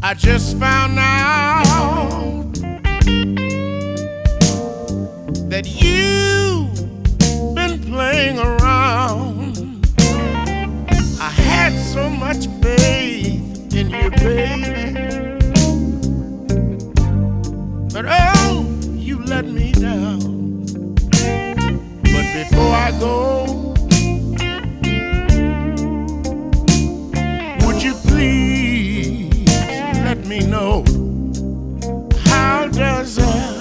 I just found out that you've been playing around. I had so much faith in you, baby, but oh, you let me down. But before I go, would you please let me know, how does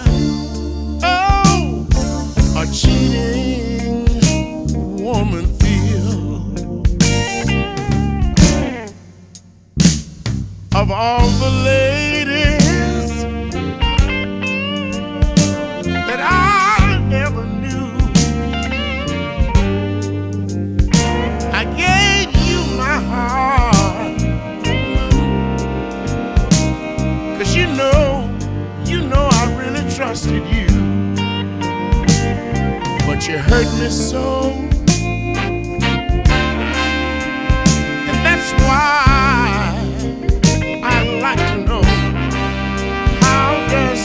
a cheating woman feel? Of all the ladies that I ever knew, I gave you my heart, 'cause you know I really trusted you. But you hurt me so, and that's why I'd like to know, how does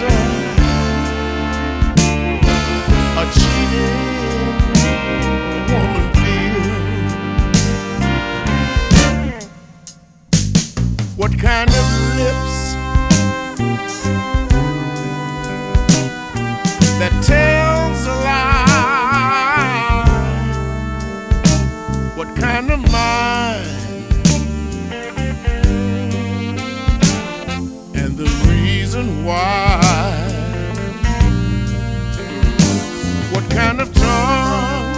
a cheating woman feel? What kind of lips that tells a lie? What kind of mind, and the reason why? What kind of tongue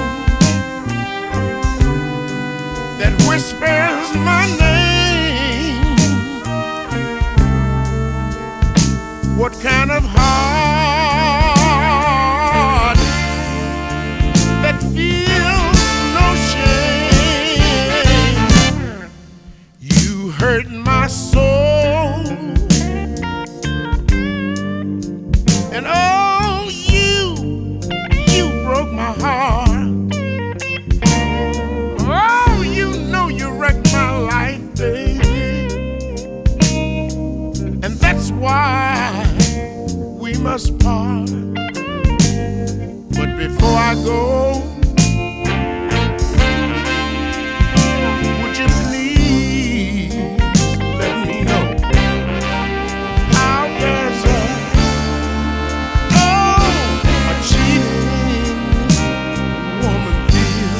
that whispers my name? What kind of heart that feels no shame? You hurt my soul, and oh, you broke my heart. Oh, you wrecked my life, baby, and that's why we must part. But before I go, would you please let me know, how does a cheating woman feel?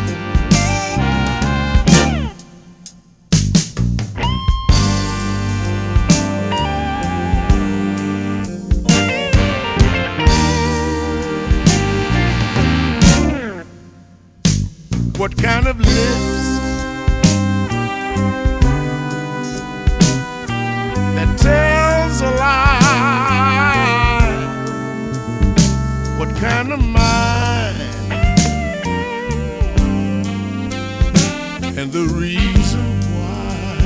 What kind of lips that tells a lie? What kind of mind, and the reason why?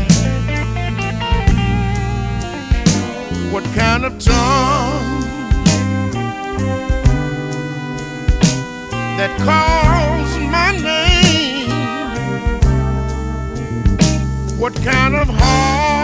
What kind of tongue that calls my name? What kind of heart